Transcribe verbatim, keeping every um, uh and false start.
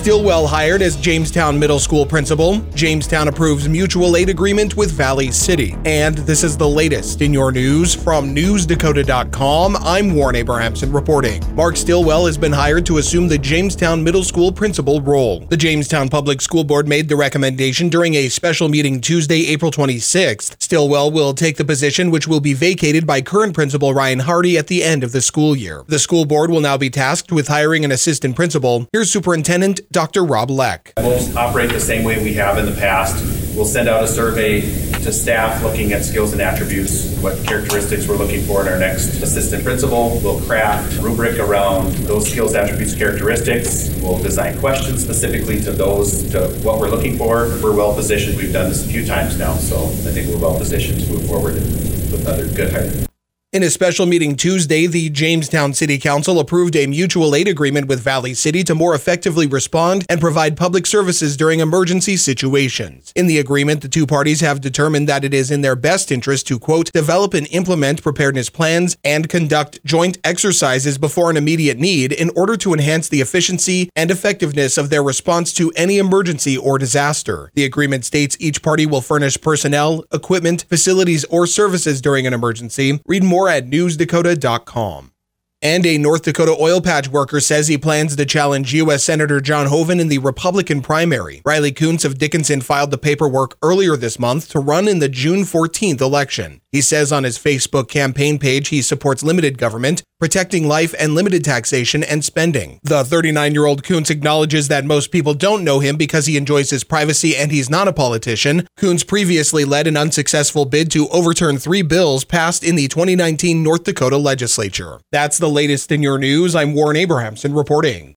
Stillwell hired as Jamestown Middle School principal. Jamestown approves mutual aid agreement with Valley City. And this is the latest in your news from news dakota dot com. I'm Warren Abrahamson reporting. Mark Stillwell has been hired to assume the Jamestown Middle School principal role. The Jamestown Public School Board made the recommendation during a special meeting Tuesday, April twenty-sixth. Stillwell will take the position, which will be vacated by current principal Ryan Hardy at the end of the school year. The school board will now be tasked with hiring an assistant principal. Here's Superintendent Doctor Rob Leck. We'll operate the same way we have in the past. We'll send out a survey to staff looking at skills and attributes, what characteristics we're looking for in our next assistant principal. We'll craft a rubric around those skills, attributes, characteristics. We'll design questions specifically to those, to what we're looking for. We're well positioned. We've done this a few times now, so I think we're well positioned to move forward with other good hires. In a special meeting Tuesday, the Jamestown City Council approved a mutual aid agreement with Valley City to more effectively respond and provide public services during emergency situations. In the agreement, the two parties have determined that it is in their best interest to, quote, develop and implement preparedness plans and conduct joint exercises before an immediate need in order to enhance the efficiency and effectiveness of their response to any emergency or disaster. The agreement states each party will furnish personnel, equipment, facilities, or services during an emergency. Read more at news dakota dot com. And a North Dakota oil patch worker says he plans to challenge U S Senator John Hoeven in the Republican primary. Riley Kuntz of Dickinson filed the paperwork earlier this month to run in the June fourteenth election. He says on his Facebook campaign page he supports limited government, protecting life and limited taxation and spending. The thirty-nine-year-old Kuntz acknowledges that most people don't know him because he enjoys his privacy and he's not a politician. Kuntz previously led an unsuccessful bid to overturn three bills passed in the twenty nineteen North Dakota legislature. That's the latest in your news. I'm Warren Abrahamson reporting.